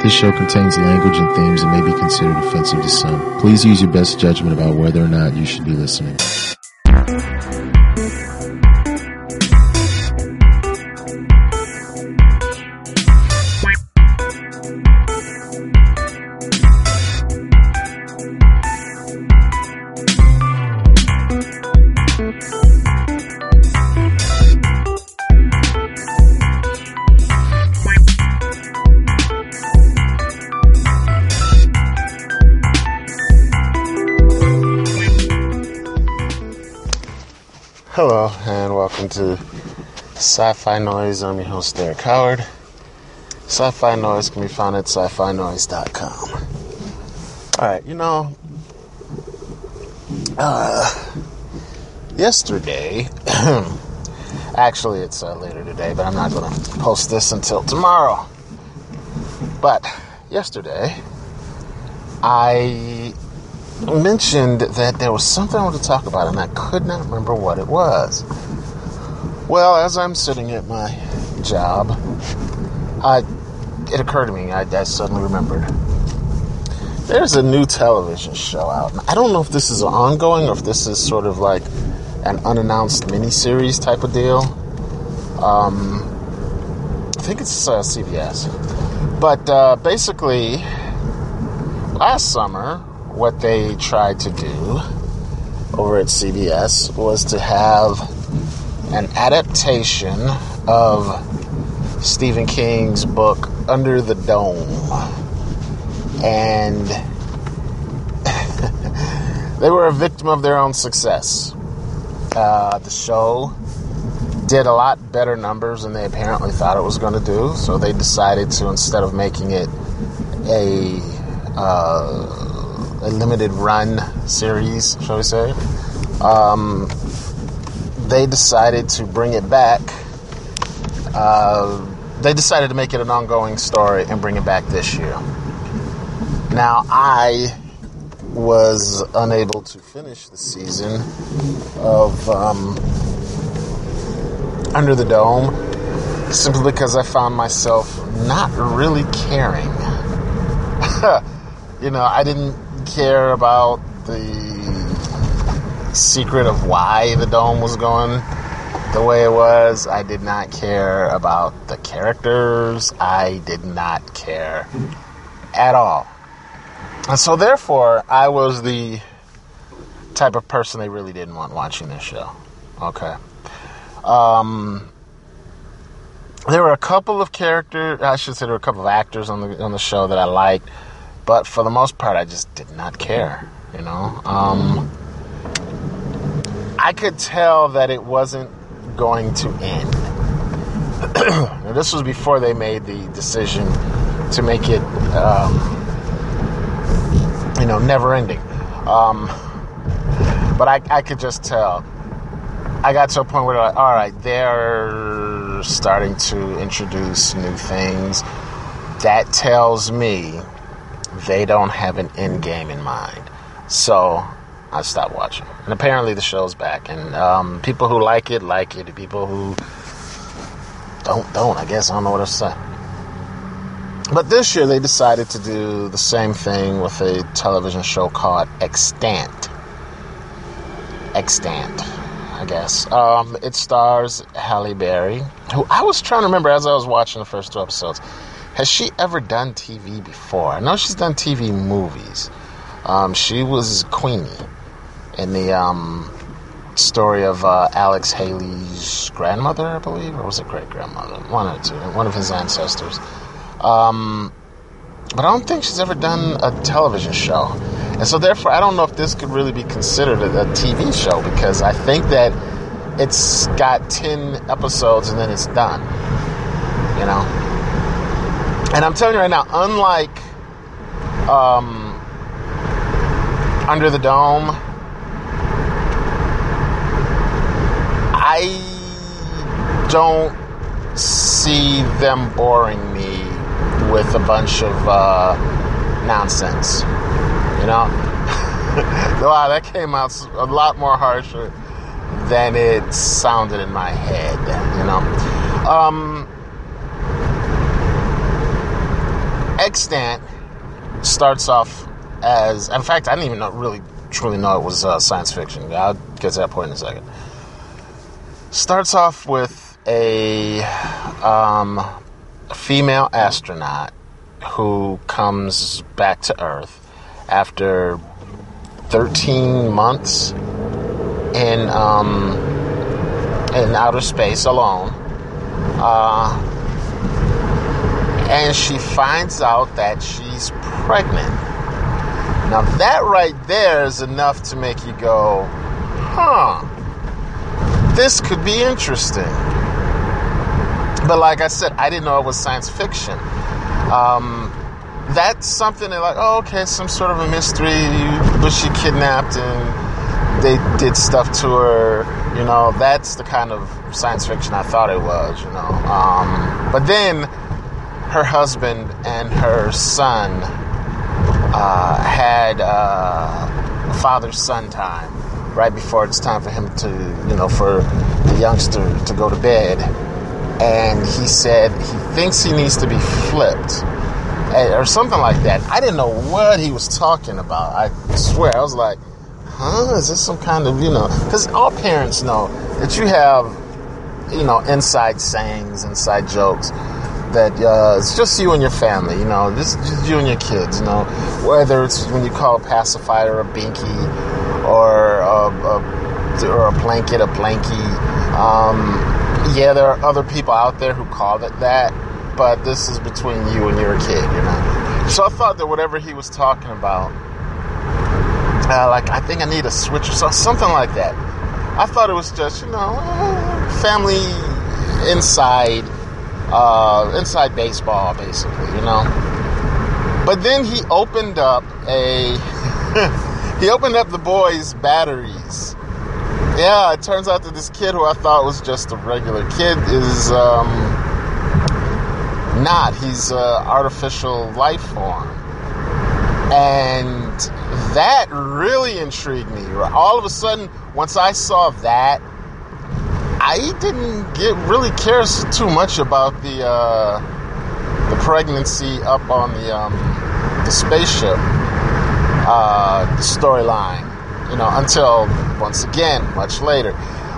This show contains language and themes that may be considered offensive to some. Please use your best judgment about whether or not you should be listening. Hello, and welcome to Sci-Fi Noise. I'm your host, Derek Howard. Sci-Fi Noise can be found at sci-fi-noise.com. Alright, yesterday, actually it's later today, but I'm not going to post this until tomorrow. But yesterday, I mentioned that there was something I wanted to talk about, and I could not remember what it was. Well, as I'm sitting at my job, it occurred to me, I suddenly remembered. There's a new television show out. I don't know if this is ongoing or if this is sort of like an unannounced miniseries type of deal. I think it's CBS. But basically, last summer, what they tried to do over at CBS was to have an adaptation of Stephen King's book Under the Dome. And they were a victim of their own success. The show did a lot better numbers than they apparently thought it was going to do, so they decided to, instead of making it a limited run series, shall we say, they decided to bring it back. They decided to make it an ongoing story and bring it back this year. Now, I was unable to finish the season of Under the Dome simply because I found myself not really caring. I didn't care about the secret of why the dome was going the way it was. I did not care about the characters. I did not care at all. And so therefore, I was the type of person they really didn't want watching this show. Okay. There were a couple of actors on the show that I liked. But for the most part, I just did not care, I could tell that it wasn't going to end. Now, this was before they made the decision to make it, never ending. But I could just tell. I got to a point where, all right, they're starting to introduce new things. That tells me they don't have an end game in mind. So I stopped watching. And apparently the show's back. And people who like it. People who don't. I guess I don't know what to say. But this year they decided to do the same thing with a television show called Extant, I guess. It stars Halle Berry, who I was trying to remember as I was watching the first 2 episodes. Has she ever done TV before? I know she's done TV movies. She was Queenie in the story of Alex Haley's grandmother, I believe, or was it great-grandmother? One or two, one of his ancestors. But I don't think she's ever done a television show. And so therefore, I don't know if this could really be considered a TV show, because I think that it's got 10 episodes and then it's done. And I'm telling you right now, unlike Under the Dome, I don't see them boring me with a bunch of nonsense. Wow, that came out a lot more harsher than it sounded in my head, Extant starts off as, in fact, I didn't even really truly know it was science fiction. I'll get to that point in a second. Starts off with a female astronaut who comes back to Earth after 13 months in outer space alone, and she finds out that she's pregnant. Now that right there is enough to make you go, this could be interesting. But like I said, I didn't know it was science fiction. That's something that, like, oh, okay, some sort of a mystery. Was she kidnapped and they did stuff to her? You know, that's the kind of science fiction I thought it was, you know. But then her husband and her son had father-son time right before it's time for him to, you know, for the youngster to go to bed. And he said he thinks he needs to be flipped or something like that. I didn't know what he was talking about. I swear, I was like, is this some kind of, you know, because all parents know that you have, you know, inside sayings, inside jokes that it's just you and your family, you know, just you and your kids, you know, whether it's when you call a pacifier a binky or a blanket a blankie. Yeah, there are other people out there who call it that, but this is between you and your kid, you know. So I thought that whatever he was talking about, like, I think I need a switch or something like that. I thought it was just, you know, family inside baseball, basically, you know. But then he opened up the boys' batteries. Yeah, it turns out that this kid who I thought was just a regular kid is not. He's an artificial life form. And that really intrigued me. All of a sudden, once I saw that, I didn't really care too much about the pregnancy up on the spaceship storyline, you know, until once again, much later,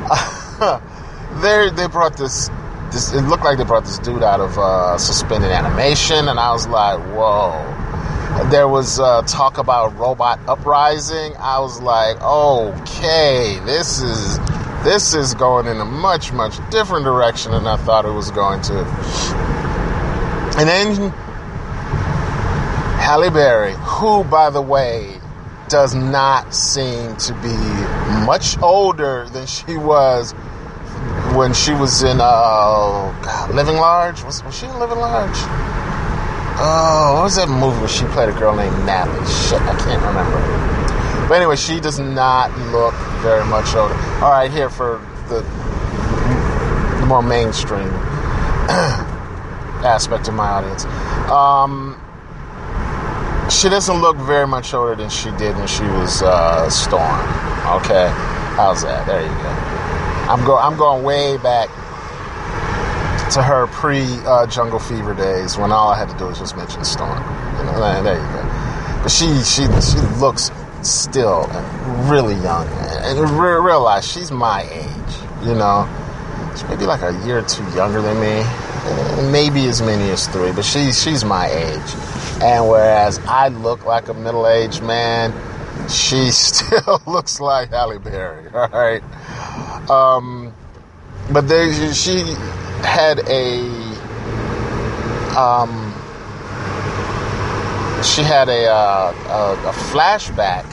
they brought this. It looked like they brought this dude out of suspended animation, and I was like, whoa. There was talk about robot uprising. I was like, okay, this is going in a much, much different direction than I thought it was going to. And then Halle Berry, who, by the way, does not seem to be much older than she was when she was in Living Large. Was she in Living Large? Oh, what was that movie where she played a girl named Natalie? Shit, I can't remember. But anyway, she does not look very much older. All right, here for the more mainstream aspect of my audience. She doesn't look very much older than she did when she was Storm. Okay, how's that? There you go. I'm going way back to her pre-Jungle Fever days when all I had to do was just mention Storm. You know, there you go. But she looks still really young, and realize she's my age. You know, she's maybe like a year or two younger than me, maybe as many as 3. But she's my age, and whereas I look like a middle-aged man, she still looks like Halle Berry. All right, but she had a flashback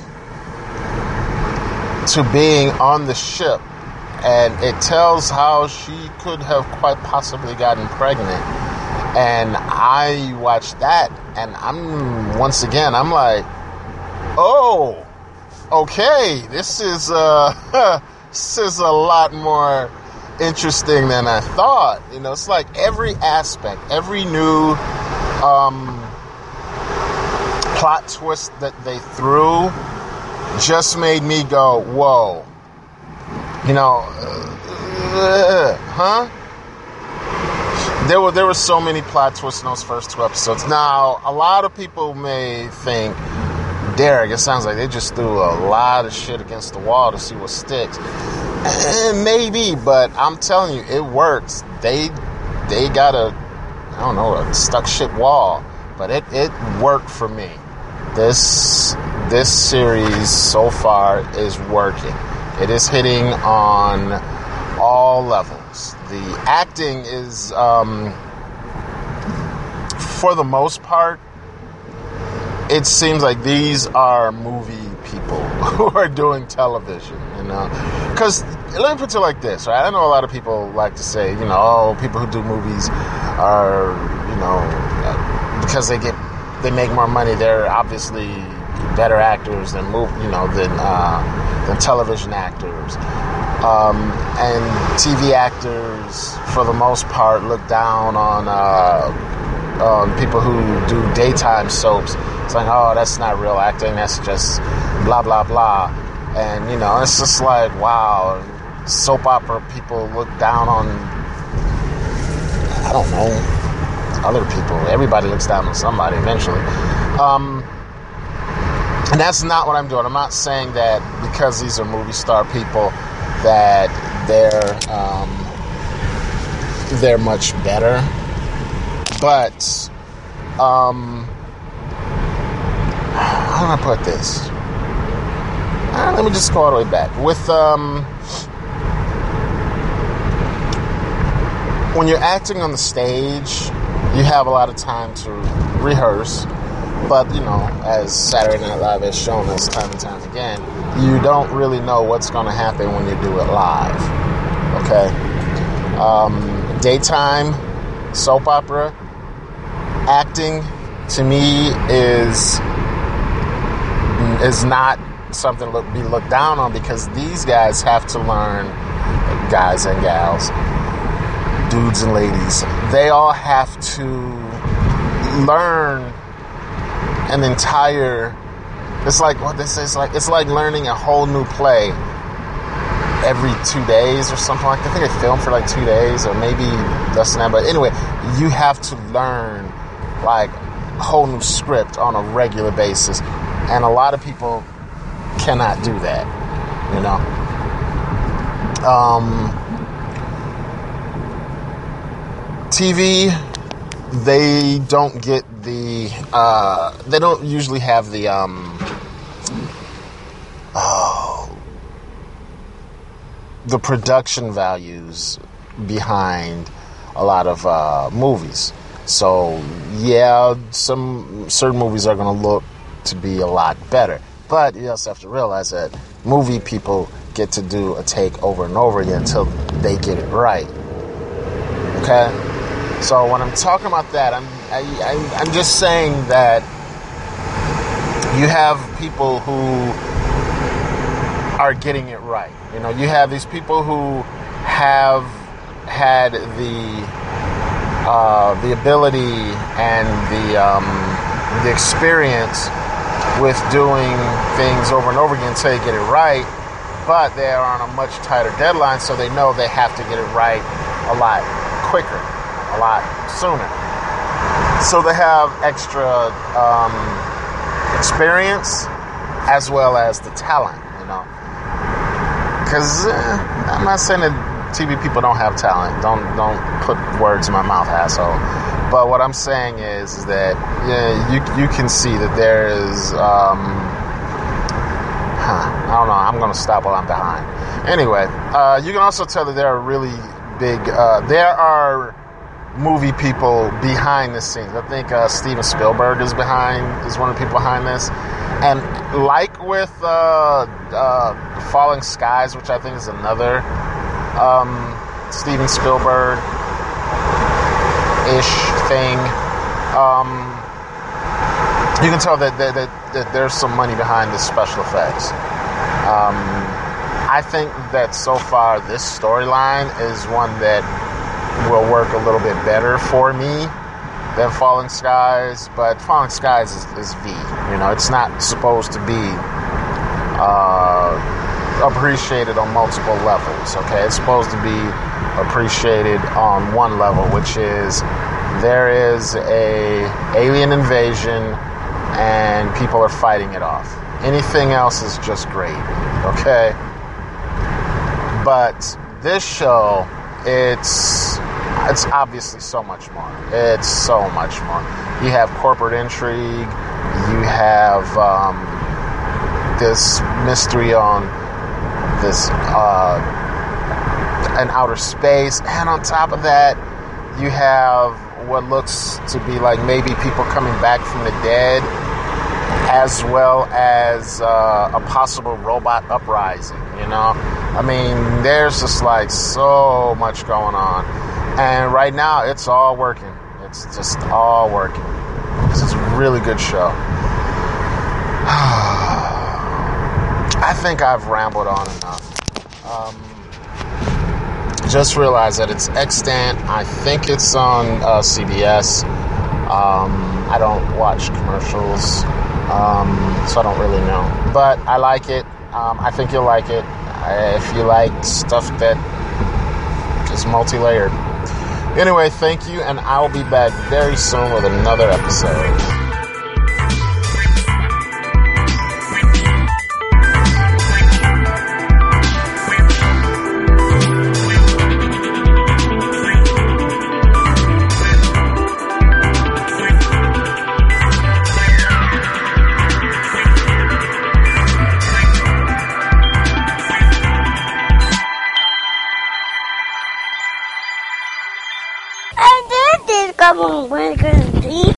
to being on the ship, and it tells how she could have quite possibly gotten pregnant. And I watched that, and I'm like, oh, okay, this is this is a lot more interesting than I thought. You know, it's like every aspect, every new plot twist that they threw just made me go, whoa. You know, there were so many plot twists in those first 2 episodes. Now, a lot of people may think, Derek, it sounds like they just threw a lot of shit against the wall to see what sticks. And maybe, but I'm telling you, it works. They got a stuck shit wall, but it worked for me. This series so far is working. It is hitting on all levels. The acting is, for the most part, it seems like these are movie people who are doing television, because let me put it like this, right? I know a lot of people like to say, people who do movies are, because they make more money, they're obviously better actors than than television actors, and TV actors for the most part look down on people who do daytime soaps. It's like, oh, that's not real acting, that's just blah blah blah. And it's just like, wow, soap opera people look down on, I don't know, other people. Everybody looks down on somebody eventually. And that's not what I'm doing. I'm not saying that because these are movie star people that they're much better. But how do I put this? Let me just go all the way back. With when you're acting on the stage, you have a lot of time to rehearse. But, as Saturday Night Live has shown us time and time again, you don't really know what's going to happen when you do it live. Okay? Daytime soap opera acting, to me, is not something to be looked down on, because these guys have to learn, guys and gals, dudes and ladies, they all have to learn an entire, it's like what they say, it's like learning a whole new play every 2 days or something like that. I think they film for like 2 days or maybe less than that, but anyway, you have to learn like a whole new script on a regular basis, and a lot of people cannot do that, TV, they don't get they don't usually have the production values behind a lot of movies. So yeah, some certain movies are going to look to be a lot better, but you also have to realize that movie people get to do a take over and over again until they get it right. Okay, so when I'm talking about that, I'm just saying that you have people who are getting it right. You have these people who have had the ability and the experience with doing things over and over again until they get it right, but they are on a much tighter deadline, so they know they have to get it right a lot quicker, a lot sooner. So they have extra experience as well as the talent, because I'm not saying that TV people don't have talent. Don't put words in my mouth, asshole. But what I'm saying is that you can see that there is I don't know. I'm going to stop while I'm behind. Anyway, you can also tell that there are really big. There are movie people behind the scenes. I think Steven Spielberg is one of the people behind this. And like with Falling Skies, which I think is another Steven Spielberg-ish thing, you can tell that there's some money behind the special effects. I think that so far this storyline is one that will work a little bit better for me than Falling Skies, but Falling Skies is V. It's not supposed to be appreciated on multiple levels, okay? It's supposed to be appreciated on one level, which is there is a alien invasion and people are fighting it off. Anything else is just gravy, okay? But this show, it's obviously so much more. It's so much more. You have corporate intrigue. You have this mystery on this an outer space, and on top of that, you have what looks to be like maybe people coming back from the dead, as well as a possible robot uprising. You know, I mean, there's just like so much going on, and right now it's all working. It's just all working. This is a really good show. I think I've rambled on enough. Just realized that it's extant. I think it's on CBS. I don't watch commercials, so I don't really know. But I like it. I think you'll like it if you like stuff that is multi-layered. Anyway, thank you, and I'll be back very soon with another episode. Como